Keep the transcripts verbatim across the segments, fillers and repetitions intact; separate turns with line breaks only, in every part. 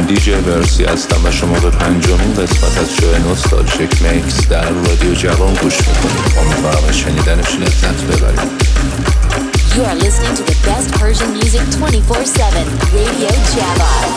دیجی ورسی هستم و شما به پنجمین قسمت از شو نوستالژیک میکس در رادیو جوان گوش میکنید. امیدوارم از شنیدنش لذت ببرید.
You are listening to the best Persian music twenty-four seven, Radio Java.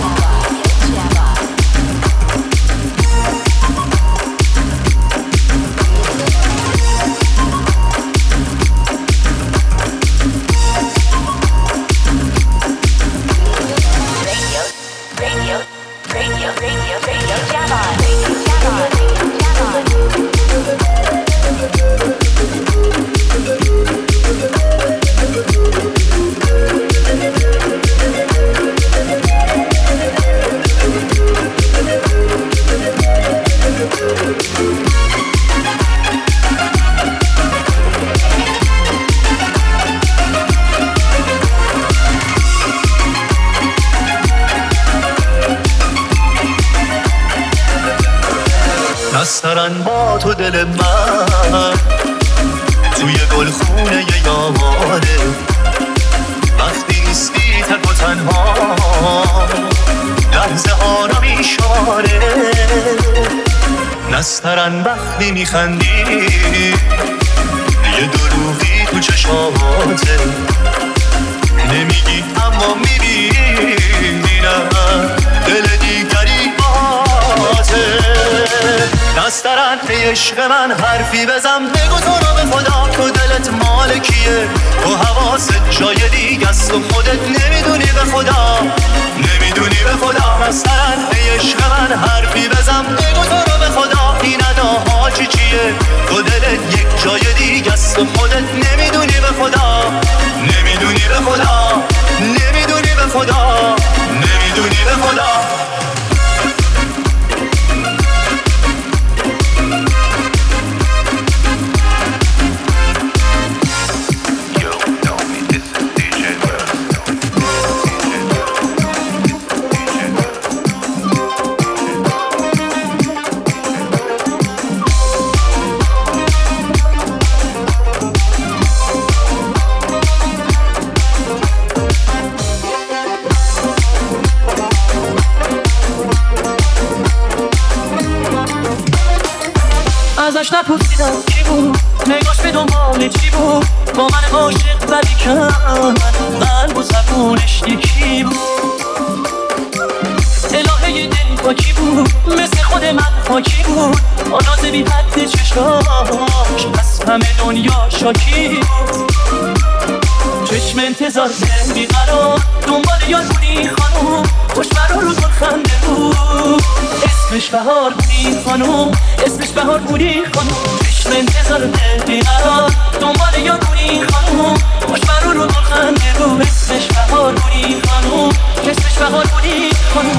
نسترن با تو دل من توی گلخونه ی یامانه، وقتی نیستی تک و تنها لحظه ها را میشاره. نسترن وقتی میخندی یه دروغی تو چشماته، نمیگی اما میبینم دل دیگری باته. نسترن ای عشق من حرفی بزن، بگو تو رو به خدا تو دلت مال کیه، تو حواست جای دیگه است و خودت نمیدونی به خدا، نمیدونی به خدا. نسترن ای عشق من حرفی بزن، بگو تو رو به خدا این اداها چی چیه، تو دلت یک جای دیگه است و خودت نمیدونی به خدا، نمیدونی به خدا، نمیدونی به خدا، نمیدونی به خدا.
ازش نپرسیدم کی بود، نگاش به دنبال چی بود، با من عاشق ولی کن قلب و زبونش یکی بود. الهه دل با کی بود، مثل خود من خاکی بود، آناز بی حد چشماش از همه دنیا شاکی بود. چشم انتظار دل بیقرار دنبال یاد بودی خانوم، خوش برا رو گل خنده بود، اسمش بهار بودی خانوم، اسمش بهار بودی خانوم. چشم انتظار دل بیقرار دنبال یاد بودی خانوم، خوش برا رو گل خنده بود، اسمش بهار بودی خانوم، اسمش بهار بودی خانوم.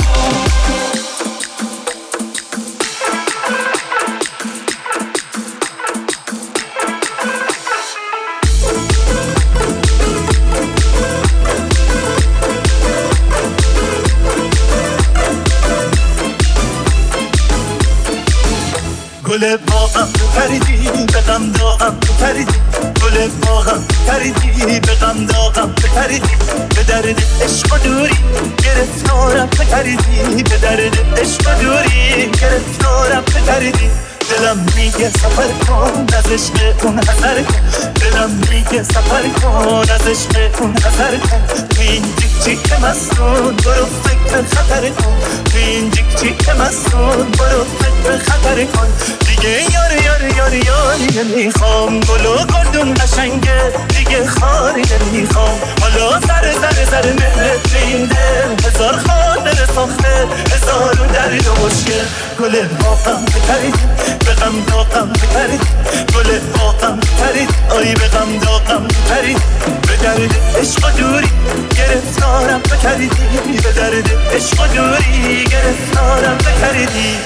گل باغم پریدی به غم داغم پریدی، گل باغم پریدی به غم داغم پریدی، به درد عشق و دوری گرفتارم پریدی، به درد عشق و دوری گرفتارم پریدی. دلم میگه سفر کن از عشق اون حذر کن، دلم میگه سفر کن از عشق اون حذر کن. تو این جیک جیک مستون برو فکر خطر کن، تو این جیک جیک مستون برو فکر خطر کن. دیگه یار یار یار یاری نمیخوام، گل و گلدون قشنگه دیگه خاری نمیخوام. حالا سر سر سر مهرت به این دل هزار خاطر ساخته، هزار درد و مشکل. گل باغم پریدی به غم داغم پرید، گل باغم پرید، آی به غم داغم پرید، به درد عشق و دوری گرفتارم بکردی، به درد عشق و دوری گرفتارم بکردی.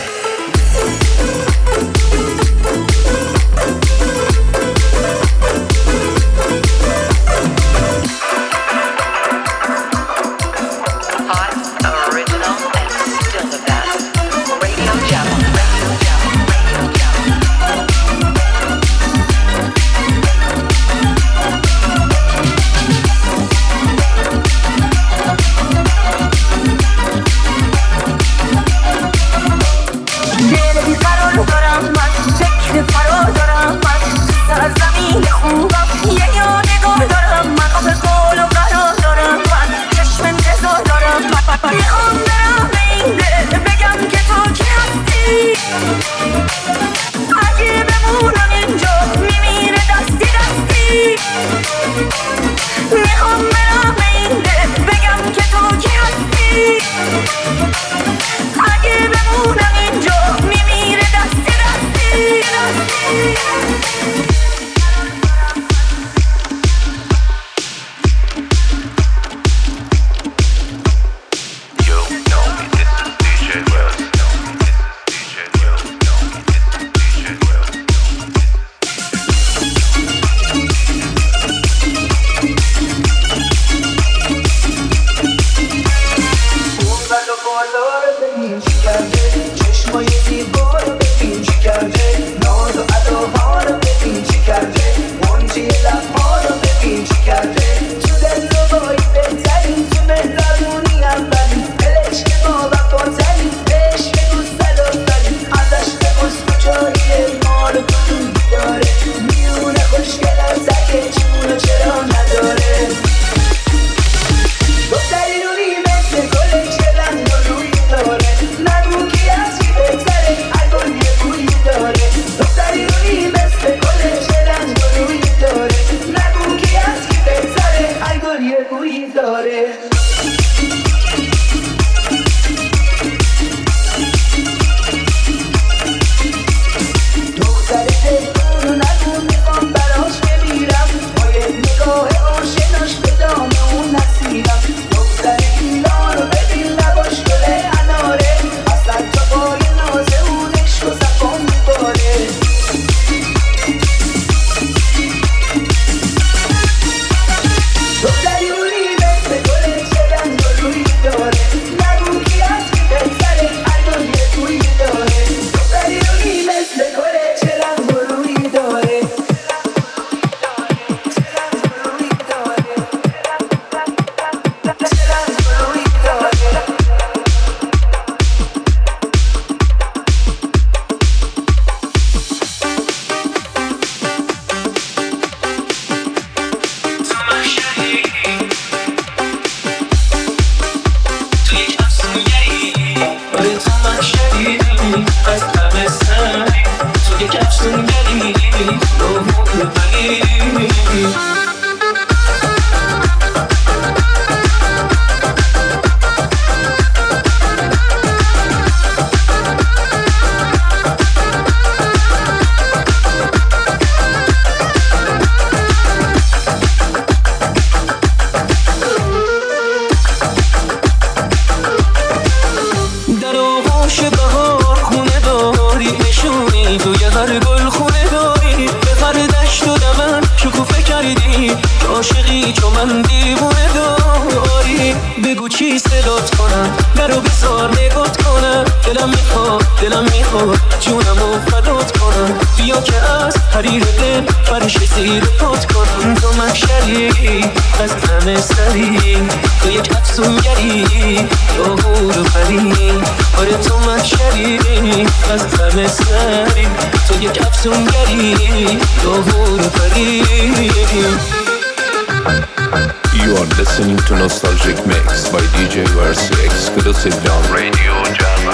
You are listening to Nostalgic Mix by D J Versi exclusive on Radio Java.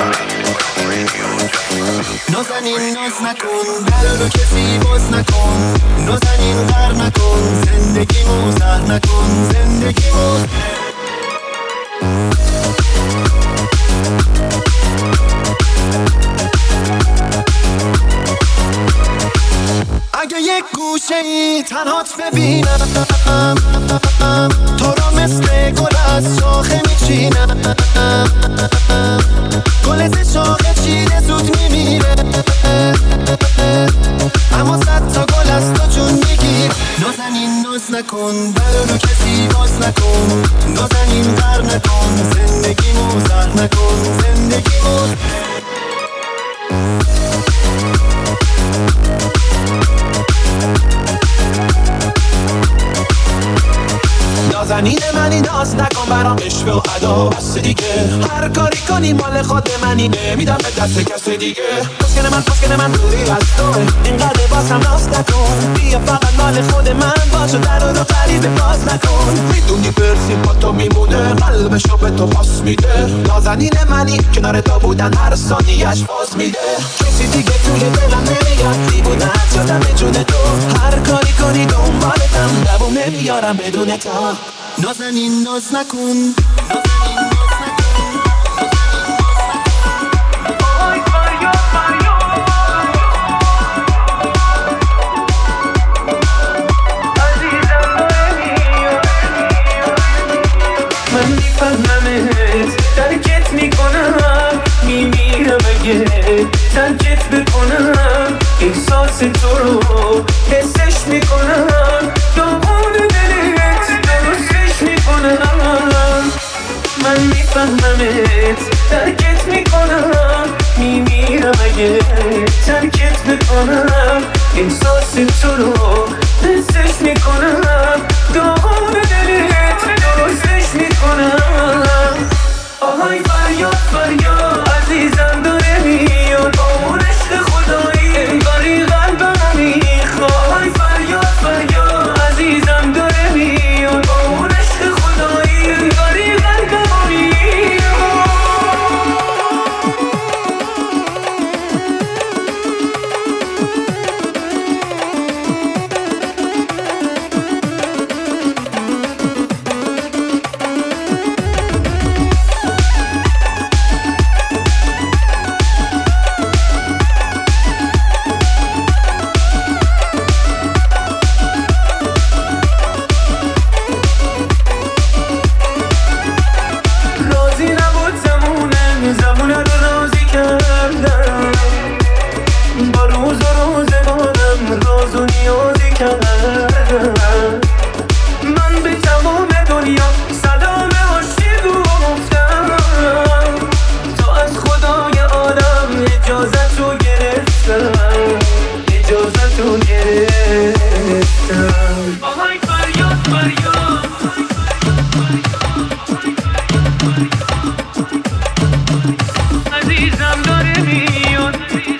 نازنین ناز نکن در رو کسی باز نکن نازنین غر نکن زندگیمو زهر نکن زندگیمو اگه یک گوشه ای تنهات ببینم تو را مثل گل از شاخه میچینم گل ز شاخه چیده زود میمیره اما صد تا گل از تو جون میگیر نازنین ناز نکن در رو کسی باز نکن نازنین غر نکن زندگیمو زهر نکن زندگیمو نازنین منی ناز نکن برام عشق و ادا بس دیگه هر کاری کنی مال خود منی نمیدم به دست کسی دیگه پسکن من پسکن من روی از توه اینقدر بازم ناز نکن بیا فقط مال خود من باشو در رو غریبه باز نکن میدونی برسیم با تو میمونه قلبشو به تو پاس میده نازنین منی کنار تو بودن هر ثانیه‌اش باز میده کسی دیگه توی دلم نمیاد دیوونه شدم به جون تو هر کاری کنی دنبالتم دوام نمیارم بدون تو نازنین ناز نکن احساس تو رو حسش میکنم، داغون دلت درستش میکنم. من میفهممت ترکت میکنم، میمیرم اگه ترکت بکنم. احساس تو رو حسش میکنم، داغون دلت درستش میکنم. آهای فریاد فریاد عزیزم داره میاد، اون عشق خدایی انگاری قلبم میخواد. آهای فریاد فریاد عزیزم داره میاد، اون عشق خدایی انگاری قلبم میخواد. من به تمام دنیا سلام عاشق گفتم، تا از خدای عالم اجازت رو گرفتم، اجازت رو گرفتم. آهای فریاد فریاد عزیزم داره میاد.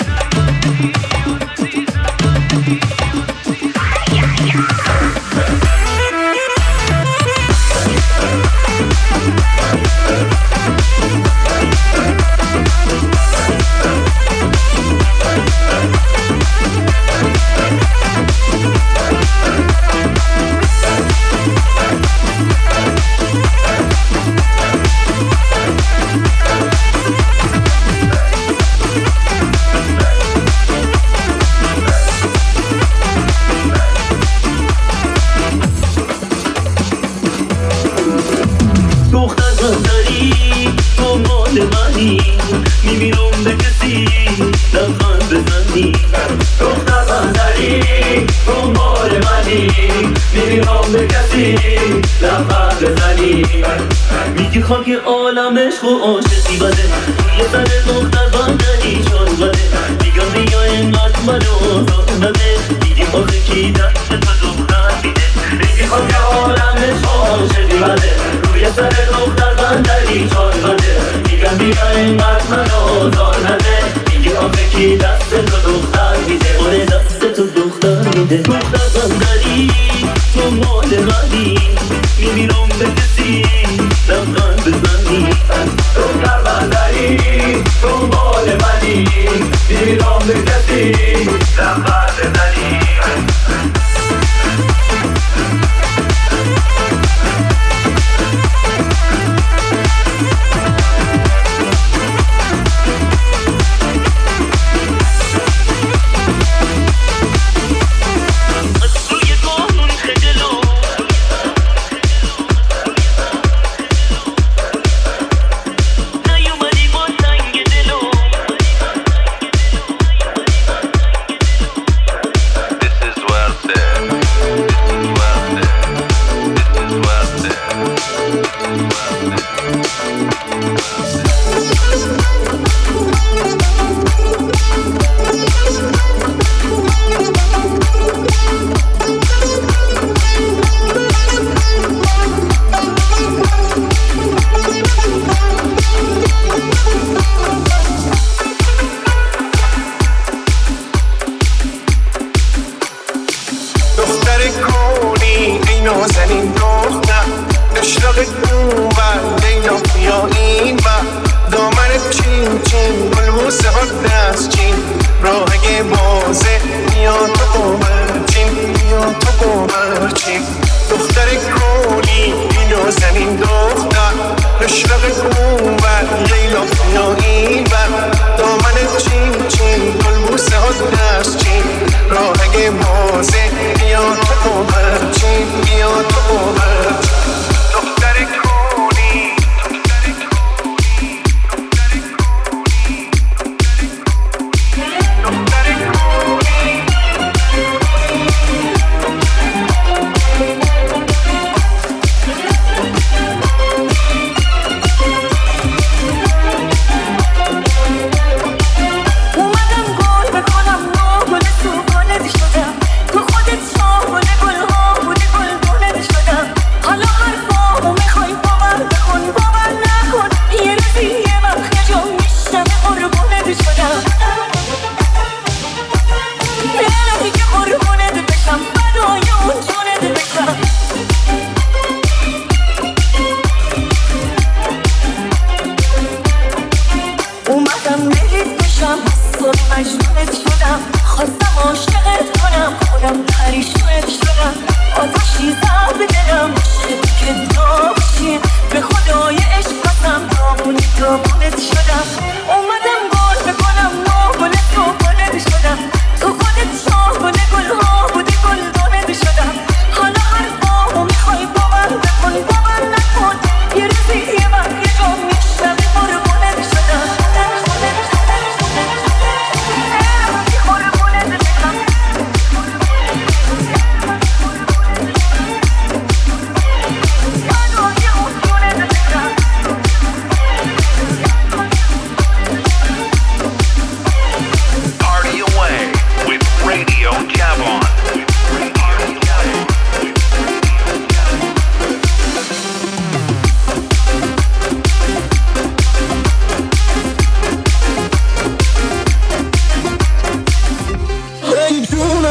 میمیرم به کسی لبخند بزنی، دختر بندری دنبال منی. میمیرم به کسی لبخند بزنی، میگی خاک عالم عشق و عاشقی بده، روی سر دختر بندری چون بده. میگم بیا اینقدر منو آزاد نده، میگی آخه کی دست تو دختر میده. میگی خاک عالم عشق و عاشقی بده، روی سر دختر بندری چون بده. میگم بیا اینقدر منو آزار نده، میگی آخه کی دست تو دختر میده. آره دست تو دختر میده. دختر بندری تو مال منی، میمیرم به کسی لبخند بزنی. دختر بندری تو مال منی، میمیرم به کسی لبخند بزنی.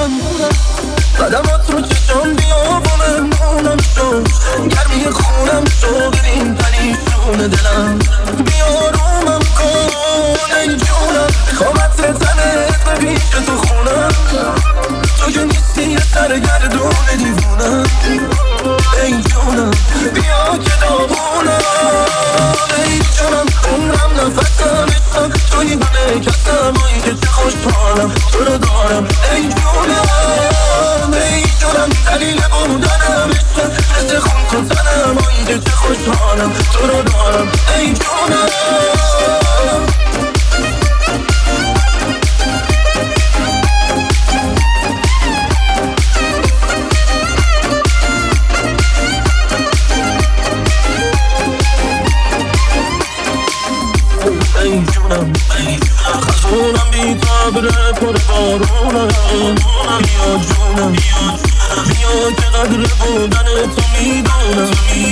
جونم قدمات رو چشم بیابونم مونم شو گرمی خونم شو ببین پریشون دلم بیارومم کن ای جونم خوام عطر تنت به پیش تو خونم تو که نیستی یه سرگردون دیوونم ای جونم بیا که داغونم ای جونم عمرم نفسم عشقم توی همه کسم هایی که چه خوشحالم تو رو دارم ای جونم ای جونم دلیل بودنم عشقم مثل خون کن تنم هایی که چه خوشحالم تو رو دارم ای جونم ای جونم خزونم بی تبره پر بارونم بیا جونم بیا که قدر بودن تو میدونم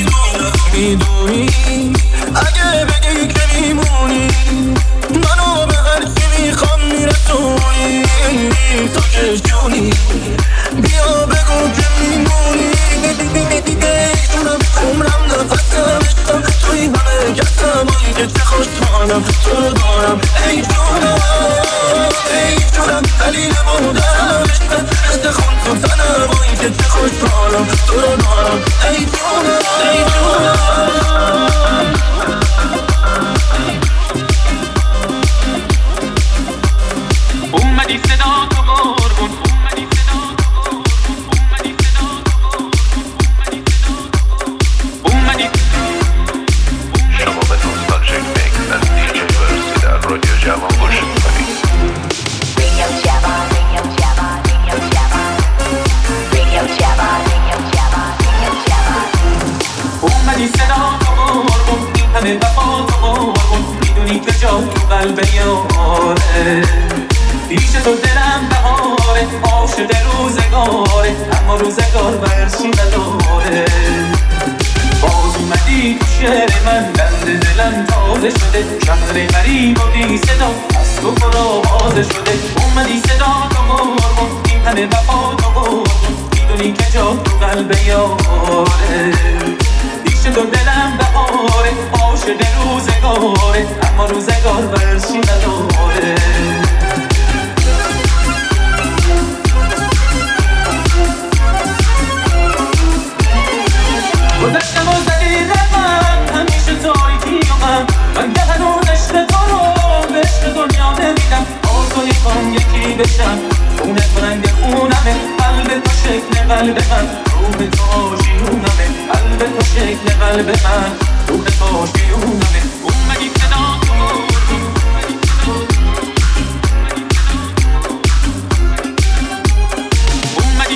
میدونی اگه بگی که میمونی منو به هرچی میخوام میرسونی تو که جونی بیا بگو که میمونی ای جونم عمرم نفسم عشقم توی همه کسم هایی که چه خوشحالم تو رو دارم ای جونم ای جونم دلیل بودنم عشقم مثل خون کن تنم هایی که چه خوشحالم تو رو دارم ای جونم ای جونم
اومدی صدا تو قربون اومدی صدا تو قربون اومدی صدا تو قربون اومدی
شما به نوستالژیک میکس از دی جی ورسی در رادیو جوان گوش میکنید.
Radio Java, Radio Java, Radio Java, Radio Java, Radio Java, Radio Java.
اومدی صدا تو قربون این همه وفا تو قربون میدونی که جا تو قلب یاره پیش تو دلم بهاره عاشق روزگاره اما روزگار برشی نداره باز اومدی تو شهر من دند دلم تازه شده شهر غریب و بی صدا از تو پر آوازه شده اومدی صدا تو قربون این همه وفا تو قربون میدونی که جا تو قلب یاره پیش تو دلم بهاره عاشق روزگاره اما روزگار برشی نداره گذشتم و زدی رقم همیشه تاریکی و من من که هنوز عشق تو رو به عشق دنیا نمیدم آرزوی کنم یکی بشم خونه تو رنگ خونمه قلب تو شکل قلب من روح تو آشیونمه قلب تو شکل قلب من روح تو آشیونمه اومدی صدا تو اومدی صدا تو اومدی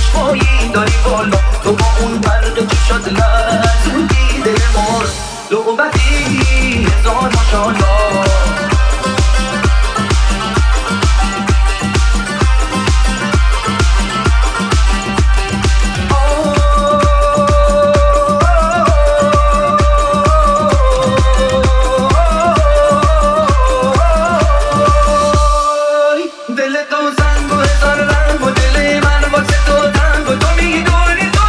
خوشبایی داری بالا، تو با اون برق چشات لرزوندی دل ما رو. لعبتی هزار ماشالله. دل تو زنگ و هزار رنگ و دل من واسه تو تنگ و تو میدونی تو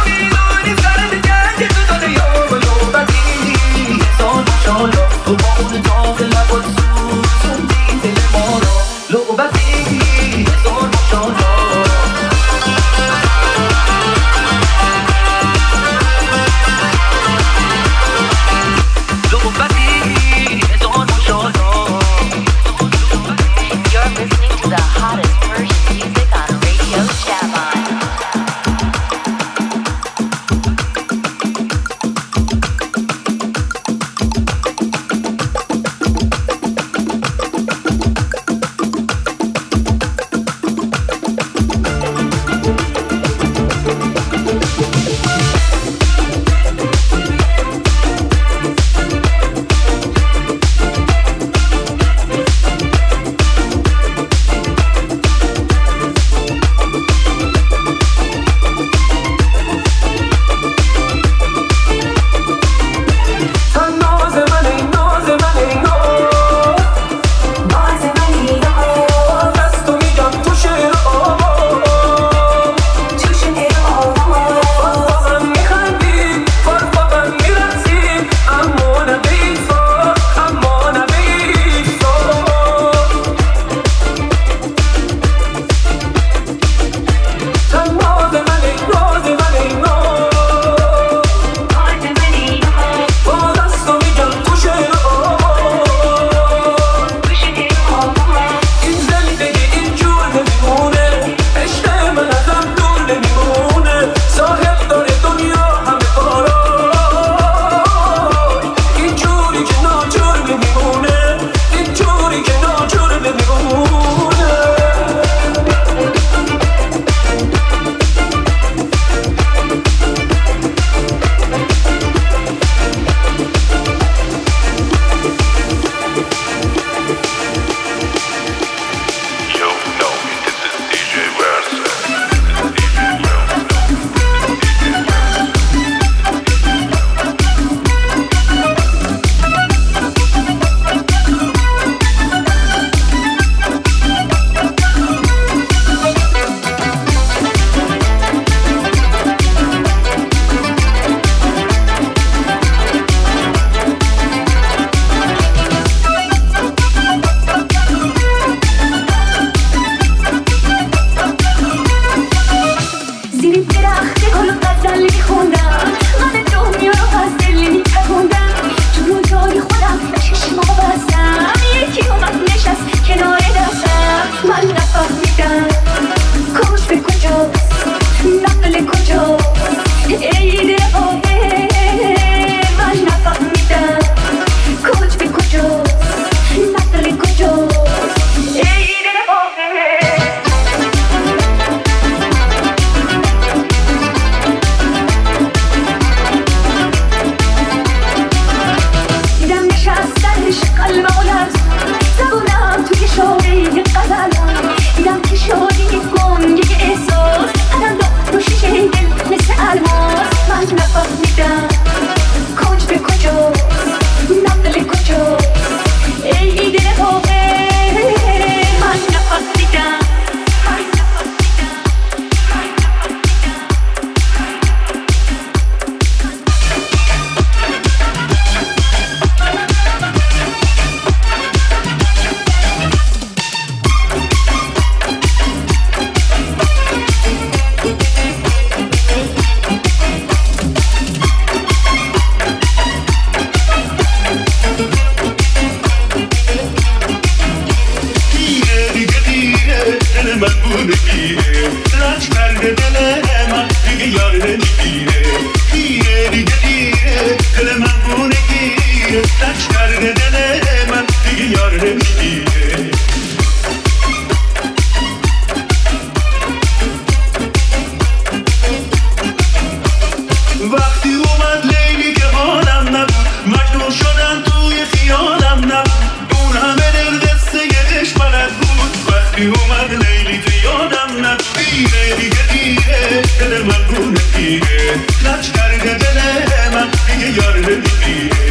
دل من گونه گیره لج کرده دل من دیگه یار نمیگیره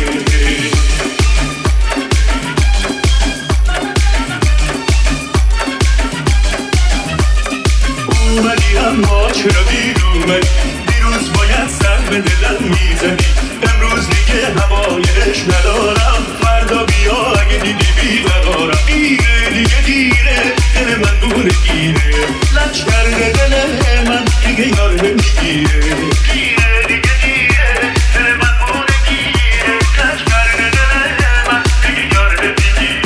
اومدی اما چرا دیر اومدی دیروز باید سر به دلم میزدی امروز دیگه هوایش ندارم فردا بیا اگه دیدی بیقرارم دیره دیگه دیره دل من گونه گیره لج کرده دل من دیگه یار نمیگیره دیره دیگه دیره دل من گونه گیره لج کرده دل من دیگه یار نمیگیره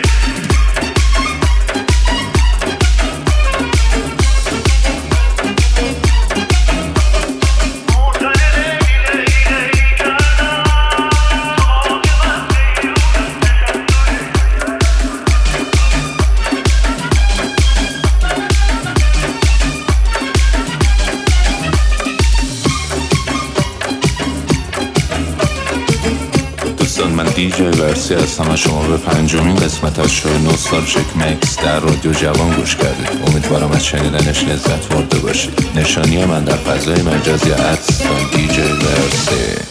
من دیجی ورسی هستم و شما به پنجمین قسمت از شو نوستالژیک مکس در رادیو جوان گوش کردید. امیدوارم از شنیدنش لذت برده باشید. نشانی من در فضای مجازی ات دیجی ورسی.